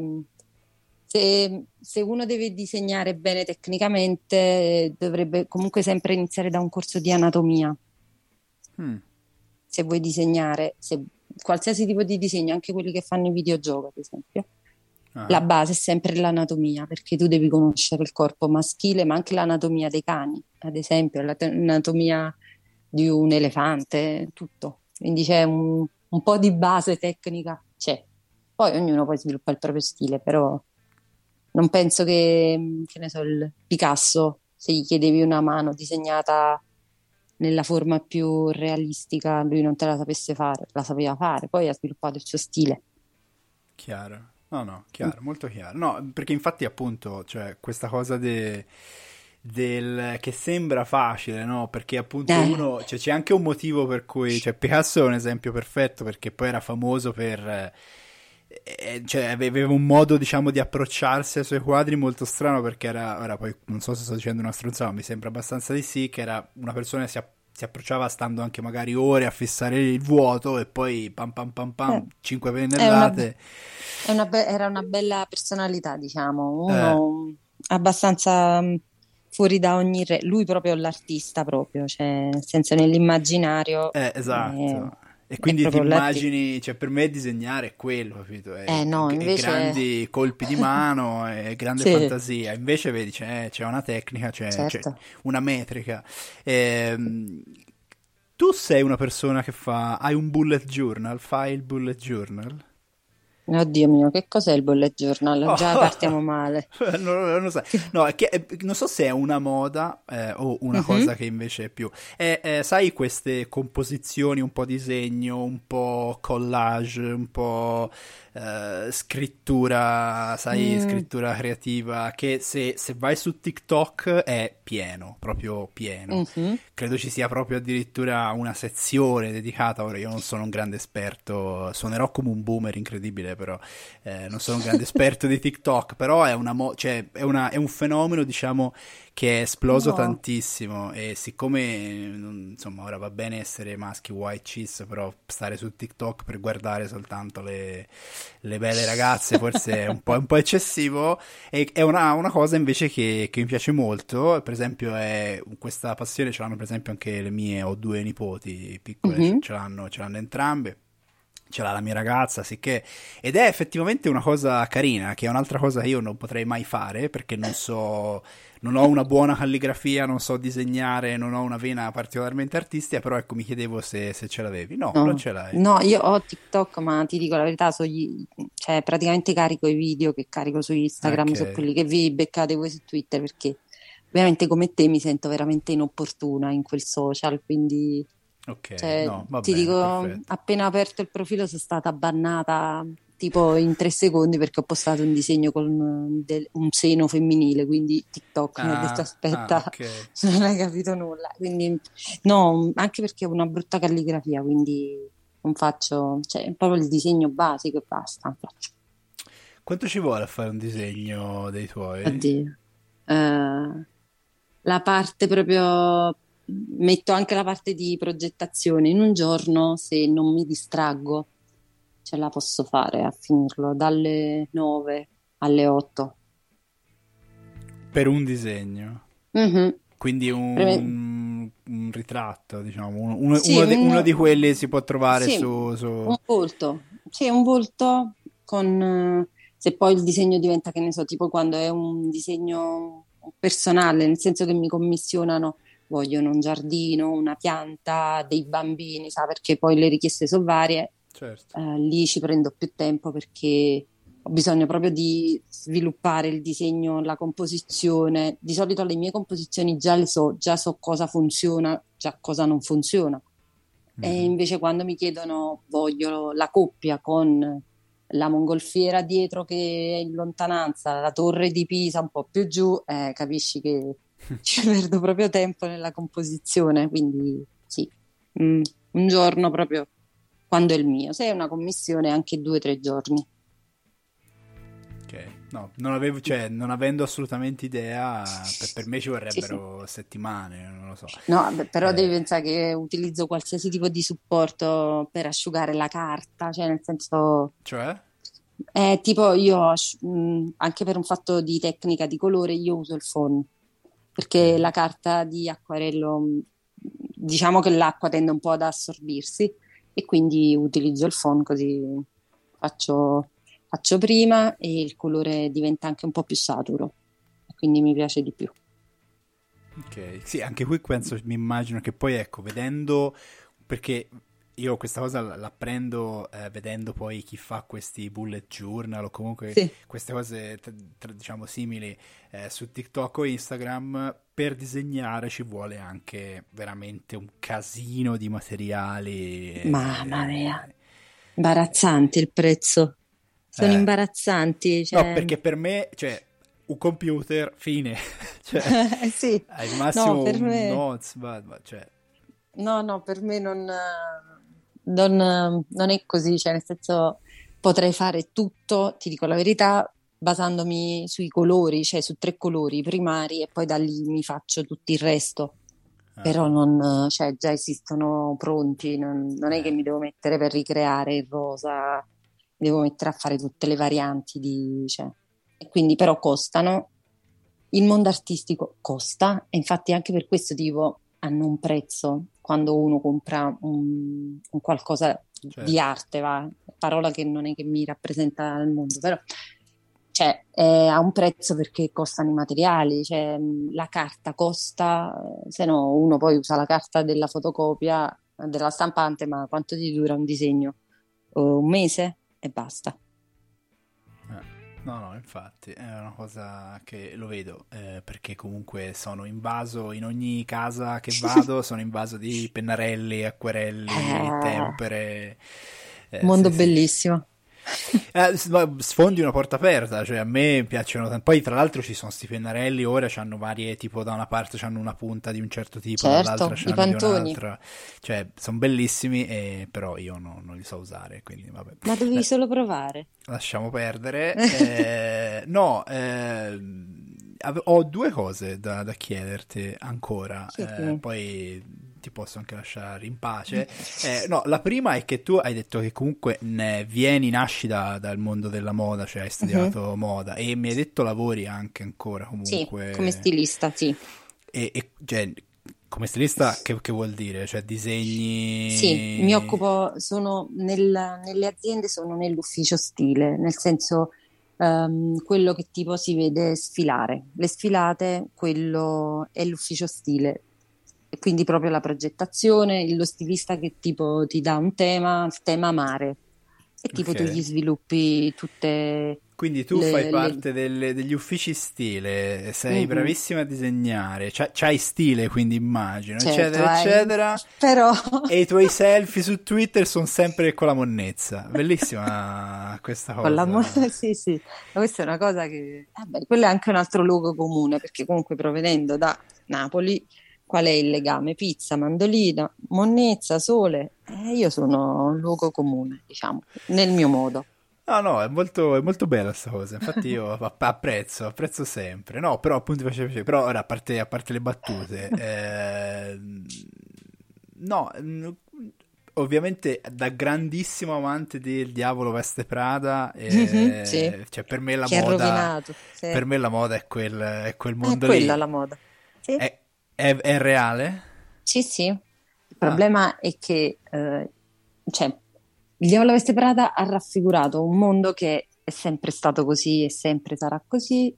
se uno deve disegnare bene tecnicamente, dovrebbe comunque sempre iniziare da un corso di anatomia. Mm. Se vuoi disegnare, qualsiasi tipo di disegno, anche quelli che fanno i videogiochi, ad esempio, la Ah. base è sempre l'anatomia, perché tu devi conoscere il corpo maschile, ma anche l'anatomia dei cani, ad esempio, l'anatomia di un elefante, tutto. Quindi c'è un po' di base tecnica, c'è. Poi ognuno poi sviluppa il proprio stile, però non penso che ne so, il Picasso, se gli chiedevi una mano disegnata nella forma più realistica, lui non te la sapesse fare, la sapeva fare, poi ha sviluppato il suo stile. Chiaro. No, no, Mm. chiaro, molto chiaro. No, perché infatti appunto, cioè, questa cosa del che sembra facile, no? Perché appunto Eh, uno, cioè, c'è anche un motivo per cui, cioè, Picasso è un esempio perfetto perché poi era famoso per, cioè, aveva un modo, diciamo, di approcciarsi ai suoi quadri molto strano perché era, ora poi non so se sto dicendo una stronzata, ma mi sembra abbastanza di sì, che era una persona che si approcciava stando anche magari ore a fissare il vuoto e poi pam pam pam eh, pam, 5 è una, pennellate. era una bella personalità, diciamo, Eh, uno abbastanza fuori da ogni lui proprio l'artista proprio, cioè nel senso nell'immaginario esatto. E è quindi ti proprio l'artista. immagini, cioè per me disegnare è quello, capito? No, È invece grandi colpi di mano, è grande sì, fantasia. Invece vedi, c'è una tecnica, c'è certo. una metrica. Ehm, Tu sei una persona che fa... Hai un bullet journal? Fai il bullet journal? Oddio mio, che cos'è il bullet journal? Oh, Già partiamo male. non lo so. No, non so se è una moda o una cosa Mhm. che invece è più... sai queste composizioni, un po' disegno, un po' collage, un po' scrittura, sai, Mm, scrittura creativa, che se vai su TikTok è pieno, proprio pieno. mhm. Credo ci sia proprio addirittura una sezione dedicata. Ora io non sono un grande esperto, suonerò come un boomer incredibile, però non sono un grande esperto di TikTok, però è cioè, è un fenomeno, diciamo, che è esploso No. tantissimo e siccome, insomma, ora va bene essere maschi white cis, però stare su TikTok per guardare soltanto le belle ragazze forse è un po' eccessivo e è una cosa invece che mi piace molto, per esempio questa passione ce l'hanno per esempio anche le mie, ho due nipoti piccole, Mhm. ce l'hanno entrambe. Ce l'ha la mia ragazza, sicché ed è effettivamente una cosa carina, che è un'altra cosa che io non potrei mai fare perché non so, non ho una buona calligrafia, non so disegnare, non ho una vena particolarmente artistica, però ecco mi chiedevo se ce l'avevi. No, non No, ce l'hai. no, io ho TikTok, ma ti dico la verità, cioè praticamente carico i video che carico su Instagram, Ok, su quelli che vi beccate voi su Twitter, perché ovviamente come te mi sento veramente inopportuna in quel social, quindi ok, cioè, no, va ti bene, dico, perfetto. appena aperto il profilo sono stata bannata tipo in 3 secondi perché ho postato un disegno con un seno femminile, quindi TikTok mi ha detto aspetta, Ok. non hai capito nulla. Quindi no, anche perché ho una brutta calligrafia, quindi non faccio, cioè proprio il disegno basico e basta. Non faccio. Quanto ci vuole a fare un disegno dei tuoi? Oddio. La parte proprio, metto anche la parte di progettazione. In un giorno, se non mi distraggo, ce la posso fare a finirlo dalle 9 alle 8. Per un disegno. Mhm. Quindi Preme- un ritratto, diciamo, Sì, uno di quelli si può trovare sì, su... un volto. Sì, un volto con, se poi il disegno diventa, che ne so, tipo quando è un disegno personale, nel senso che mi commissionano, vogliono un giardino, una pianta, dei bambini, sa, perché poi le richieste sono varie, Certo. lì ci prendo più tempo perché ho bisogno proprio di sviluppare il disegno, la composizione. Di solito le mie composizioni già so cosa funziona, già cosa non funziona. E Mhm. invece quando mi chiedono voglio la coppia con la mongolfiera dietro che è in lontananza, la torre di Pisa un po' più giù, capisci che ci perdo proprio tempo nella composizione, quindi sì, mm, un giorno proprio quando è il mio. Se è una commissione anche 2 o 3 giorni. Ok, no, non avevo, cioè, non avendo assolutamente idea, per me ci Sì, sì. vorrebbero settimane, non lo so. No, beh, però devi Eh, pensare che utilizzo qualsiasi tipo di supporto per asciugare la carta, cioè nel senso, cioè? tipo io anche per un fatto di tecnica di colore io uso il phon, Ok, perché la carta di acquarello, diciamo che l'acqua tende un po' ad assorbirsi e quindi utilizzo il phon così faccio, faccio prima e il colore diventa anche un po' più saturo, e quindi mi piace di più. ok. Sì, anche qui penso, mi immagino che poi, ecco, vedendo, perché io questa cosa la prendo vedendo poi chi fa questi bullet journal o comunque Sì. queste cose, diciamo, simili su TikTok o Instagram, per disegnare ci vuole anche veramente un casino di materiali. Mamma mia, imbarazzante il prezzo. Sono Eh, imbarazzanti, no, cioè, perché per me, cioè, un computer, fine, cioè, sì, al no, massimo per un me, notes, cioè, no, no, per me non è così, cioè, nel senso, potrei fare tutto, ti dico la verità, basandomi sui colori, cioè su 3 colori primari e poi da lì mi faccio tutto il resto. ah, Però non, cioè, già esistono pronti, non è che eh, mi devo mettere per ricreare il rosa, mi devo mettere a fare tutte le varianti cioè, e quindi però costano. Il mondo artistico costa, e infatti anche per questo dico hanno un prezzo quando uno compra un qualcosa di certo. arte, va, parola che non è che mi rappresenta il mondo, però cioè, ha un prezzo perché costano i materiali, cioè, la carta costa, se no uno poi usa la carta della fotocopia della stampante, ma quanto ti dura un disegno? Un mese e basta. No, no, infatti è una cosa che lo vedo, perché comunque sono invaso in ogni casa che vado, sono invaso di pennarelli, acquerelli, Eh, tempere. mondo Sì, sì. bellissimo. Sfondi una porta aperta, cioè a me piacciono tanto. Poi tra l'altro ci sono sti pennarelli, ora hanno varie, tipo da una parte hanno una punta di un certo tipo, dall'altra Certo, i c'hanno di pantoni, un'altra, cioè sono bellissimi, però io non li so usare, quindi vabbè. ma dovevi solo provare. Lasciamo perdere. No, ho due cose da chiederti ancora, Chiedimi. poi ti posso anche lasciare in pace. No, la prima è che tu hai detto che comunque nasci dal mondo della moda, cioè hai Mhm. studiato moda e mi hai detto lavori anche ancora Sì, come comunque. stilista, sì. Cioè, come stilista che vuol dire? Cioè Sì, mi disegni. occupo, sono nelle aziende, sono nell'ufficio stile, nel senso quello che tipo si vede sfilare. Le sfilate, quello è l'ufficio stile. E quindi proprio la progettazione, lo stilista che tipo ti dà un tema, il tema mare, e tipo tu Ok. gli sviluppi tutte Quindi tu fai le. parte degli uffici stile, sei Mhm, bravissima a disegnare, c'hai stile quindi immagino, certo, eccetera, hai. eccetera, Però e i tuoi selfie su Twitter sono sempre con la monnezza. Bellissima questa con cosa. sì, sì, ma questa è una cosa che, vabbè, quello è anche un altro luogo comune, perché comunque provenendo da Napoli, qual è il legame? Pizza, mandolina, monnezza, sole, io sono un luogo comune, diciamo, nel mio modo. No, no, è molto bella questa cosa. Infatti io apprezzo sempre. No, però appunto mi faceva piacere. Però ora, a parte le battute, no, ovviamente da grandissimo amante del Diavolo Veste Prada, Mhm, sì, cioè che è rovinato, sì. per me la moda è quel È mondo quella lì. la moda. Sì, È, è reale? sì, sì. Il Ah, problema è che cioè, il Diavolo Veste Prada ha raffigurato un mondo che è sempre stato così e sempre sarà così,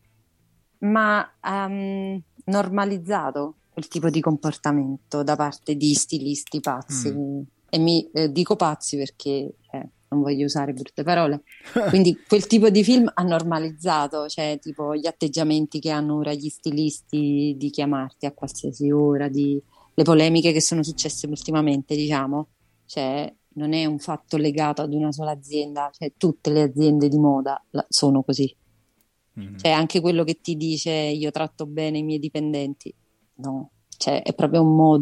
ma ha normalizzato quel tipo di comportamento da parte di stilisti pazzi. mm. E mi dico pazzi perché non voglio usare brutte parole. Quindi quel tipo di film ha normalizzato, cioè tipo gli atteggiamenti che hanno ora gli stilisti di chiamarti a qualsiasi ora, le polemiche che sono successe ultimamente, diciamo, cioè non è un fatto legato ad una sola azienda, cioè tutte le aziende di moda sono così. Mhm. Cioè anche quello che ti dice io tratto bene i miei dipendenti, no, cioè è proprio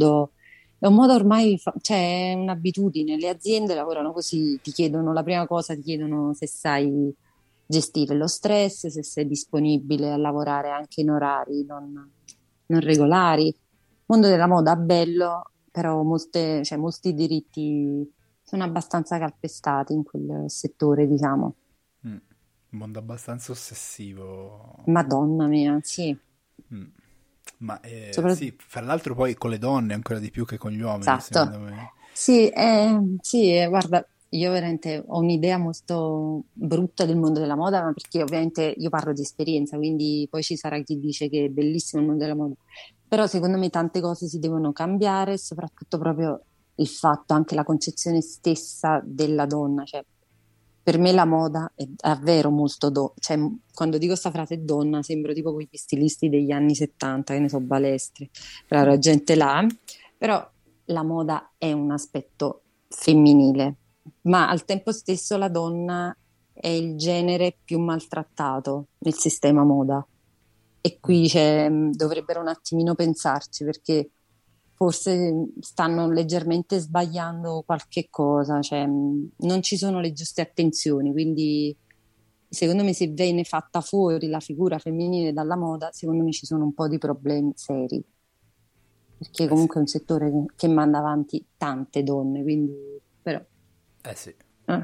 è un modo ormai, cioè è un'abitudine, le aziende lavorano così, ti chiedono, la prima cosa ti chiedono se sai gestire lo stress, se sei disponibile a lavorare anche in orari non regolari. Il mondo della moda è bello, però cioè, molti diritti sono abbastanza calpestati in quel settore, diciamo. Mm. Un mondo abbastanza ossessivo. Madonna mia, sì, Mm. Ma sì, soprattutto. fra l'altro poi con le donne ancora di più che con gli uomini, secondo Esatto. me. Sì, sì, guarda, io veramente ho un'idea molto brutta del mondo della moda, ma perché ovviamente io parlo di esperienza, quindi poi ci sarà chi dice che è bellissimo il mondo della moda. Però secondo me tante cose si devono cambiare, soprattutto proprio il fatto, anche la concezione stessa della donna. Cioè, per me la moda è davvero molto cioè, quando dico sta frase donna, sembro tipo quegli stilisti degli anni 70, che ne so, Balestri, la gente là, però la moda è un aspetto femminile, ma al tempo stesso la donna è il genere più maltrattato nel sistema moda. E qui dovrebbero un attimino pensarci perché forse stanno leggermente sbagliando qualche cosa, cioè non ci sono le giuste attenzioni, quindi secondo me se viene fatta fuori la figura femminile dalla moda, secondo me ci sono un po' di problemi seri perché Eh sì, comunque è un settore che manda avanti tante donne, quindi però eh sì.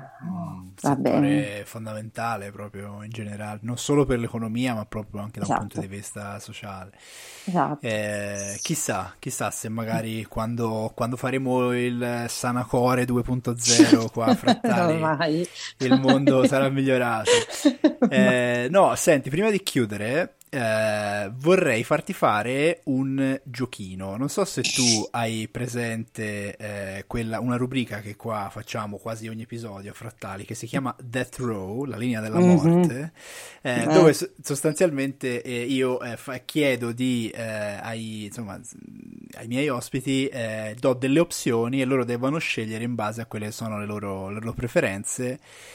Un va bene, settore fondamentale proprio in generale, non solo per l'economia, ma proprio anche da un punto di esatto, vista sociale. esatto. Chissà se magari quando faremo il Sanacore 2.0 qua, frattali, Ormai. il mondo sarà migliorato. No, senti, prima di chiudere, vorrei farti fare un giochino. Non so se tu hai presente una rubrica che qua facciamo quasi ogni episodio a Frattali, che si chiama Death Row, la linea della Mhm. morte, dove sostanzialmente io chiedo insomma, ai miei ospiti, do delle opzioni e loro devono scegliere in base a quelle sono le loro preferenze.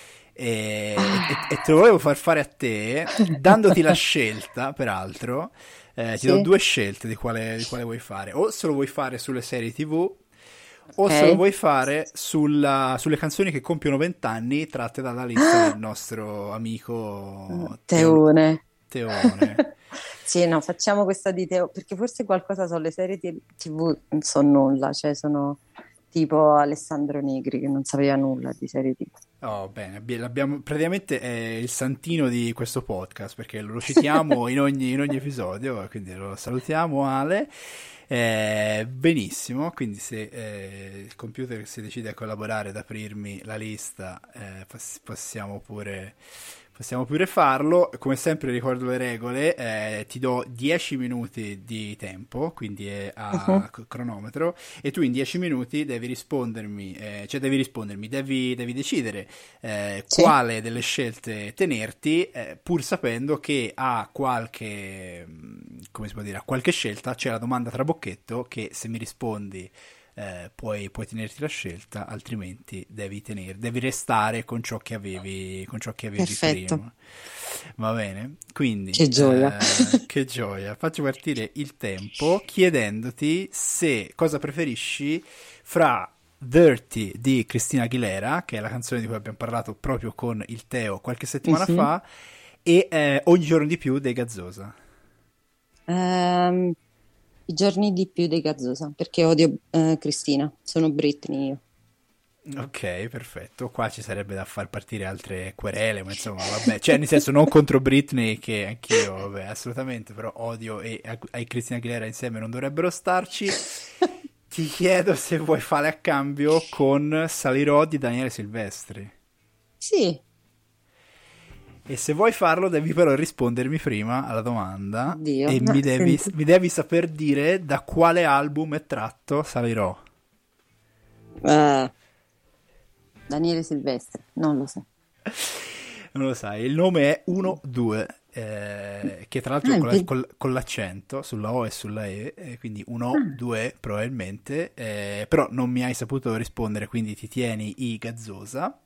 E te lo volevo far fare a te, dandoti la scelta, peraltro. Ti do Sì, due scelte di quale vuoi fare. O se lo vuoi fare sulle serie TV, o se lo ok. vuoi fare sulle canzoni che compiono 20 anni, tratte dalla lista del nostro amico Teone. Teone. Sì, no, facciamo questa di Teo, perché forse qualcosa sulle serie TV non so nulla, cioè sono tipo Alessandro Negri che non sapeva nulla di serie TV. Oh, bene, praticamente è il santino di questo podcast perché lo citiamo in ogni episodio, quindi lo salutiamo Ale. Benissimo, quindi se il computer si decide a collaborare ad aprirmi la lista, possiamo pure farlo. Come sempre ricordo le regole, ti do 10 minuti di tempo, quindi è Mhm. a cronometro, e tu in 10 minuti devi rispondermi, devi decidere Sì, quale delle scelte tenerti, pur sapendo che a come si può dire, a qualche scelta c'è la domanda trabocchetto che se mi rispondi puoi tenerti la scelta, altrimenti devi restare con ciò che avevi perfetto. prima. Va bene? Quindi, Che gioia. che gioia. Faccio partire il tempo chiedendoti se cosa preferisci fra Dirty di Christina Aguilera, che è la canzone di cui abbiamo parlato proprio con il Teo qualche settimana Mhm. fa, e Ogni giorno di più dei Gazzosa. Ehm, I giorni di più dei Gazzosa, perché odio Cristina, sono Britney io. Ok, perfetto. Qua ci sarebbe da far partire altre querele, ma insomma, vabbè. Cioè, nel senso, non contro Britney, che anch'io, vabbè, assolutamente, però odio e ai Christina Aguilera insieme non dovrebbero starci. Ti chiedo se vuoi fare a cambio con Salirò di Daniele Silvestri. Sì, E se vuoi farlo, devi però rispondermi prima alla domanda oddio, e senti. mi devi saper dire da quale album è tratto Salirò. Eh, Daniele Silvestri, non lo so. Non lo sai, il nome è 1-2, che tra l'altro Ah, è è vero. con l'accento sulla O e sulla E, quindi Ah, 1-2 probabilmente, però non mi hai saputo rispondere, quindi ti tieni i Gazzosa.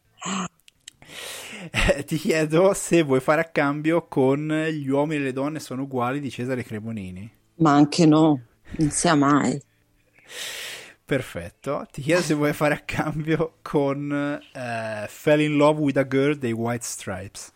Ti chiedo se vuoi fare a cambio con Gli uomini e le donne sono uguali di Cesare Cremonini. ma anche no, non sia mai. Perfetto. Ti chiedo se vuoi fare a cambio con Fell in Love with a Girl dei White Stripes.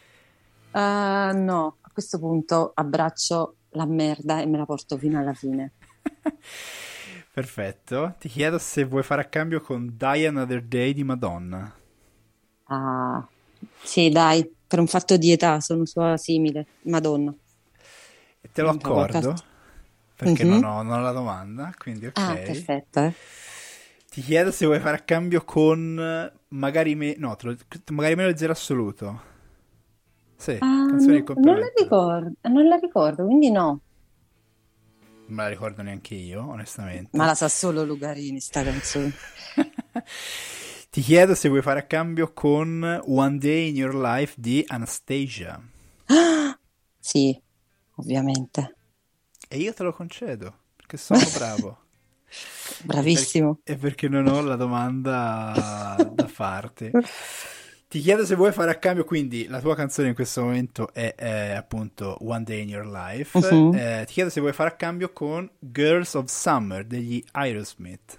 No, a questo punto abbraccio la merda e me la porto fino alla fine. Perfetto. Ti chiedo se vuoi fare a cambio con Die Another Day di Madonna. Ah, sì, dai, per un fatto di età sono sua simile. Madonna. E te lo accordo perché Mhm. non ho la domanda, quindi Ah, ok. perfetto, eh. Ti chiedo se vuoi fare a cambio con no, magari meno il zero assoluto. Sì, Ah, canzone di non la complemento. ricordo, non la ricordo, quindi no. Non me la ricordo neanche io, Ma onestamente. la sa solo Lugarini, sta canzone. Ti chiedo se vuoi fare a cambio con One Day in Your Life di Anastasia. Ah, sì, ovviamente. E io te lo concedo, perché sono bravo. Bravissimo. E perché non ho la domanda da farti. Ti chiedo se vuoi fare a cambio, quindi la tua canzone in questo momento è appunto One Day in Your Life. Mhm. Ti chiedo se vuoi fare a cambio con Girls of Summer degli Aerosmith.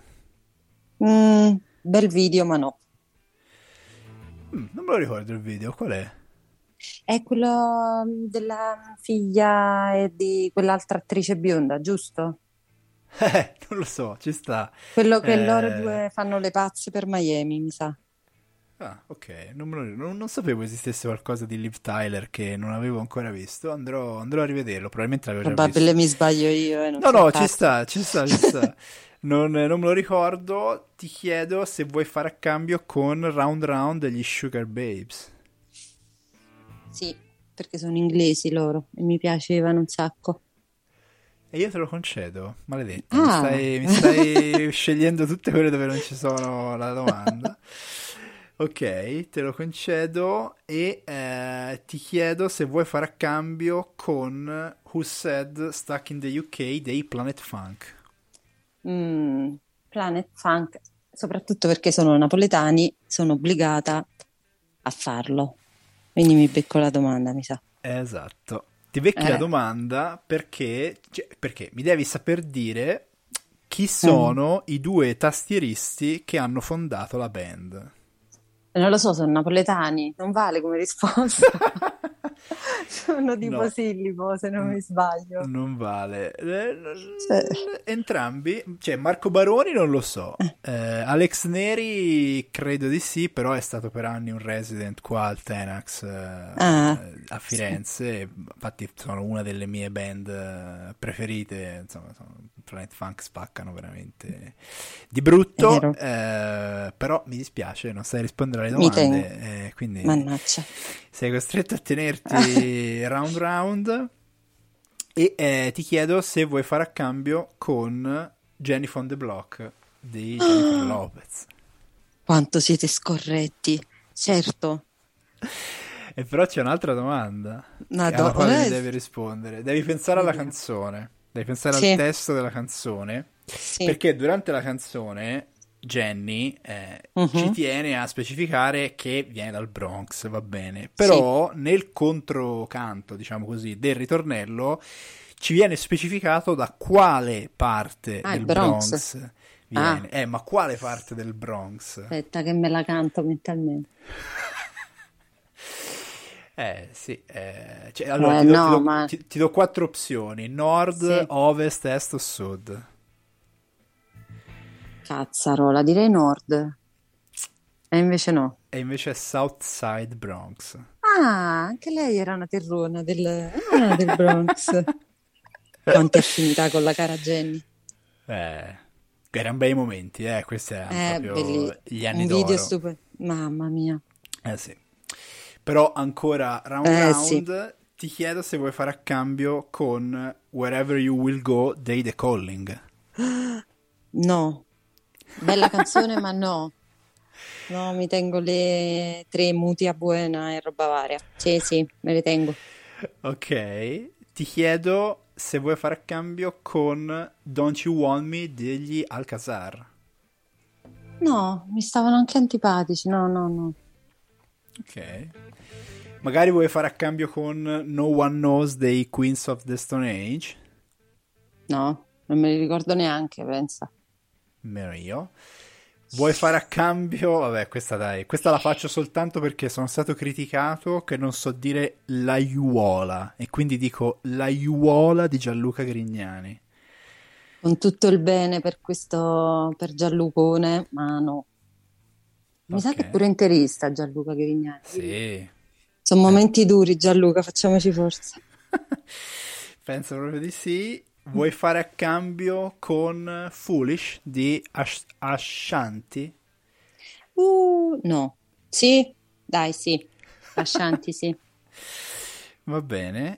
Bel video, ma no. Non me lo ricordo il video, qual è? È quello della figlia e di quell'altra attrice bionda, giusto? Non lo so, ci sta. Quello che loro Eh, due fanno le pazze per Miami, mi sa. Ah, ok, non sapevo esistesse qualcosa di Liv Tyler che non avevo ancora visto. Andrò a rivederlo, probabilmente l'avevo già Probabile visto. mi sbaglio io e non No, so un no, ci cazzo. sta, ci sta, ci sta. Non me lo ricordo. Ti chiedo se vuoi fare a cambio con Round Round degli Sugar Babes. Sì, perché sono inglesi loro e mi piacevano un sacco. E io te lo concedo, maledetta, Ah, mi stai scegliendo tutte quelle dove non ci sono la domanda. Ok, te lo concedo e ti chiedo se vuoi fare a cambio con Who Said Stuck in the UK dei Planet Funk. mm, Planet Funk, soprattutto perché sono napoletani, sono obbligata a farlo. Quindi mi becco la domanda, mi sa. Esatto. Ti becchi la Eh, domanda perché mi devi saper dire chi mm. sono i due tastieristi che hanno fondato la band. Non lo so, sono napoletani, non vale come risposta. Sono di No, Posillipo, se non n- mi sbaglio. non vale. Cioè, Entrambi, cioè Marco Baroni non lo so, Alex Neri credo di sì, però è stato per anni un resident qua al Tenax ah, a sì, Firenze, infatti sono una delle mie band preferite, insomma, Planet Funk spaccano veramente di è brutto, vero, però mi dispiace, non sai rispondere alle mi tengo, domande, quindi mannaggia. sei costretto a tenerti round round e ti chiedo se vuoi fare a cambio con Jennifer on the Block di Jennifer Lopez. Quanto siete scorretti. Certo, E però c'è un'altra domanda alla quale mi devi rispondere. Devi pensare alla vediamo. canzone, devi pensare al Sì, testo della canzone, sì, perché durante la canzone Jenny ci mhm, tiene a specificare che viene dal Bronx, va bene, sì. però nel controcanto, diciamo così, del ritornello ci viene specificato da quale parte Ah, il del Bronx. Bronx Ah, viene. Ma quale parte del Bronx? aspetta che me la canto mentalmente. Sì, allora No, ma ti do quattro opzioni: nord, sì, ovest, est o sud. cazzarola, direi nord. E invece no. E invece è South Side Bronx. Ah, anche lei era una terrona del Bronx. Quante affinità con la cara Jenny. Eh, erano bei momenti, questi erano proprio gli anni Un video d'oro. stupendo. Mamma mia. Eh sì. Però ancora round Sì. round, ti chiedo se vuoi fare a cambio con Wherever You Will Go dei The Calling. No. Bella canzone, ma no. No, mi tengo le tre muti a buena e roba varia. Sì, sì, me le tengo. Ok, ti chiedo se vuoi fare a cambio con Don't You Want Me degli Alcazar. No, mi stavano anche antipatici. No, no, no. Ok. Magari vuoi fare a cambio con No One Knows dei Queens of the Stone Age. No, non me li ricordo neanche, pensa. Meno io. Vuoi fare a cambio? Vabbè, questa dai, questa la faccio soltanto perché sono stato criticato che non so dire l'aiuola e quindi dico l'aiuola di Gianluca Grignani. Con tutto il bene per questo, per Gianlucone, ma no. Mi sa Ok. che è pure interista Gianluca Grignani. Quindi Sì. sono Eh. momenti duri, Gianluca, facciamoci forza. Penso proprio di sì. Vuoi fare a cambio con Foolish di Ashanti? No. Sì, dai, sì. Lascianti, sì. Va bene.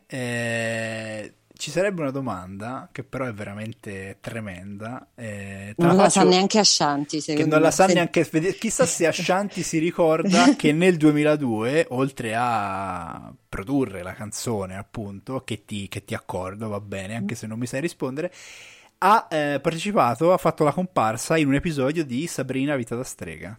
Ci sarebbe una domanda che però è veramente tremenda. Te la Non la sa faccio neanche Ascianti, che secondo non la me. sa neanche. Chissà se Ashanti si ricorda che nel 2002, oltre a produrre la canzone, appunto, che ti accordo, va bene, anche se non mi sai rispondere, ha partecipato, ha fatto la comparsa in un episodio di Sabrina Vita da strega.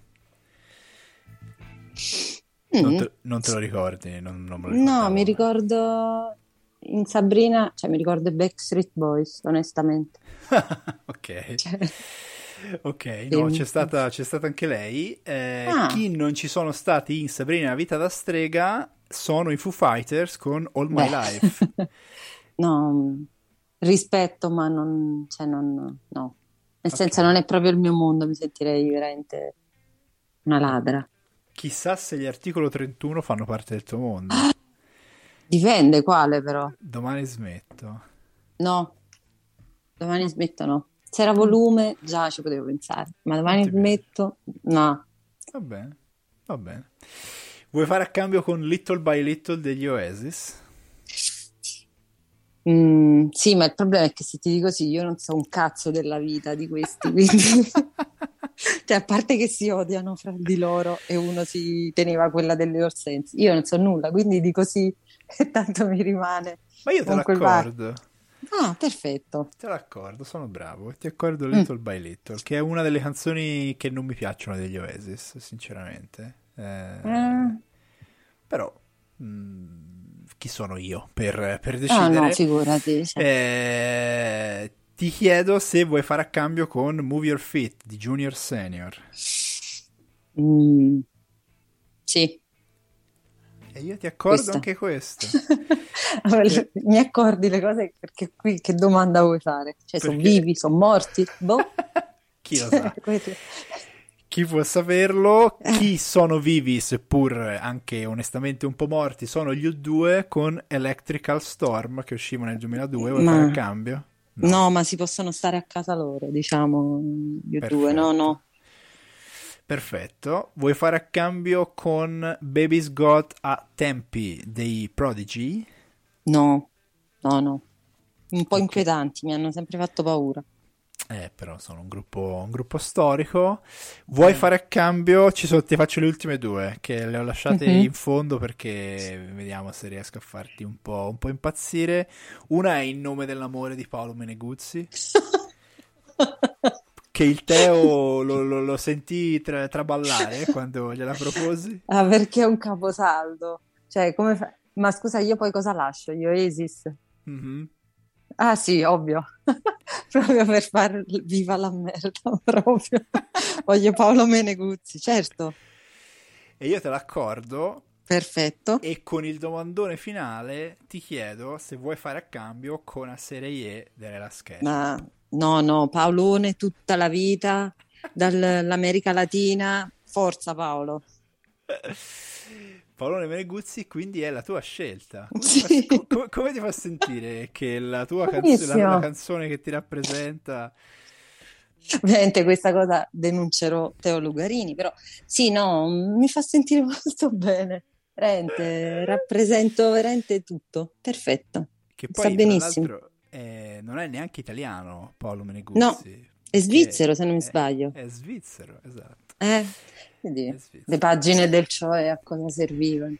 Mm. Non te lo ricordi? Non me lo No, mi ricordavo. ricordo in Sabrina, cioè mi ricordo i Backstreet Boys, onestamente. Ok. Cioè, Ok, no, sì. c'è stata anche lei. Ah, Chi non ci sono stati in Sabrina la vita da strega sono i Foo Fighters con All My beh, Life. no, rispetto, ma non, cioè no. Nel Ok. senso non è proprio il mio mondo, mi sentirei veramente una Oh, ladra. chissà se gli articolo 31 fanno parte del tuo mondo. Dipende quale però. Domani smetto. No, domani smetto no. Se era Non, volume già ci potevo pensare, ma non domani ti piace. smetto no. Va bene, va bene. Vuoi fare a cambio con Little by Little degli Oasis? Sì, ma il problema è che se ti dico sì, io non so un cazzo della vita di questi, quindi cioè, a parte che si odiano fra di loro e uno si teneva quella delle All Saints, io non so nulla, quindi dico sì e tanto mi rimane Ma io te con quel bar. l'accordo. Ah, perfetto. Te l'accordo, sono bravo. Ti accordo Mm. Little by Little, che è una delle canzoni che non mi piacciono degli Oasis, sinceramente. Eh, Però, chi sono io per Ah no, decidere? figurati. Cioè. Ti chiedo se vuoi fare a cambio con Move Your Feet di Junior Senior. Mm, sì, E io ti accordo questa. anche questo. Allora, Per- mi accordi le cose perché qui che domanda vuoi fare? Cioè, sono perché vivi, sono morti? Boh. chi lo sa? Quello. Chi può saperlo? Eh, Chi sono vivi, seppur anche onestamente un po' morti, sono gli U2 con Electrical Storm che uscivano nel 2002. Vuoi fare a ma cambio? No, no, ma si possono stare a casa loro, diciamo, gli due. No, perfetto. no, Perfetto. Vuoi fare a cambio con Baby's Got a Tempi dei Prodigy? no, no, no. Un po' Ok. inquietanti, mi hanno sempre fatto paura. Però sono un gruppo storico. Vuoi Eh. fare a cambio? Ti faccio le ultime due, che le ho lasciate Mhm. in fondo perché vediamo se riesco a farti un po' impazzire. Una è In nome dell'amore di Paolo Meneguzzi, che il Teo lo sentì traballare quando gliela proposi. Ah, perché è un caposaldo. Cioè, come fa... Ma scusa, io poi cosa lascio? Gli Oasis? Mhm. Ah sì, ovvio. Proprio per far viva la merda, proprio. Voglio Paolo Meneguzzi, certo. E io te l'accordo. Perfetto. E con il domandone finale ti chiedo se vuoi fare a cambio con la Serie E delle Last Ma Ketchup. no, no, Paolone tutta la vita, dall'America Latina. Forza Paolo. Paolone Meneguzzi quindi è la tua scelta. Sì, Come ti fa sentire che la tua la benissimo. canzone che ti rappresenta... Ovviamente questa cosa denuncerò Teo Lugarini, però sì, no, mi fa sentire molto bene. Veramente, rappresento veramente tutto. Perfetto. Che Sta poi, tra benissimo. l'altro, non è neanche italiano Paolo No, Meneguzzi, è perché svizzero se non mi sbaglio. è svizzero, esatto. Quindi È le svizzero. pagine del Cioè a cosa servivano?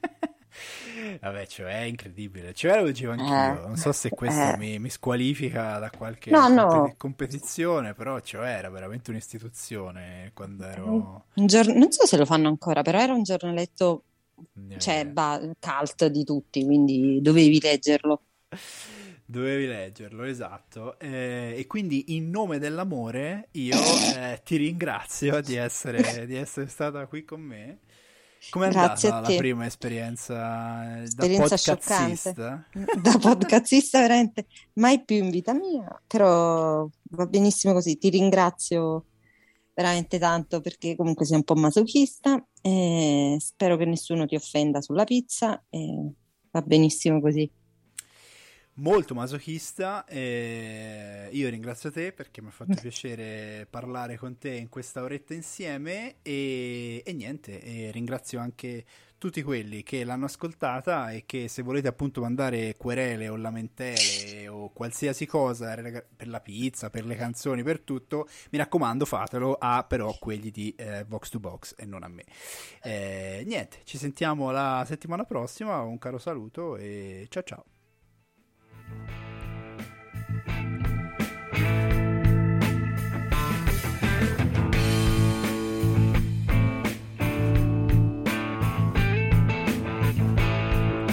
Vabbè, cioè è incredibile. Cioè lo leggevo Eh, anch'io. Non so se questo eh. mi squalifica da qualche No, no, competizione, però cioè era veramente un'istituzione quando un ero... non so se lo fanno ancora, però era un giornaletto, Ne ho cioè, idea. cult di tutti, quindi dovevi leggerlo. Dovevi leggerlo, esatto. E quindi in nome dell'amore io ti ringrazio di essere stata qui con me. Com'è Grazie a andata la te. prima esperienza da Esperienza scioccante. podcastista? Da podcastista veramente mai più in vita mia, però va benissimo così. Ti ringrazio veramente tanto perché comunque sei un po' masochista e spero che nessuno ti offenda sulla pizza e va benissimo così. Molto masochista, e io ringrazio te perché mi ha fatto piacere parlare con te in questa oretta insieme e niente, e ringrazio anche tutti quelli che l'hanno ascoltata e che se volete appunto mandare querele o lamentele o qualsiasi cosa per la pizza, per le canzoni, per tutto, mi raccomando fatelo a però quelli di Vox to Box e non a me. Niente, ci sentiamo la settimana prossima, un caro saluto e ciao ciao.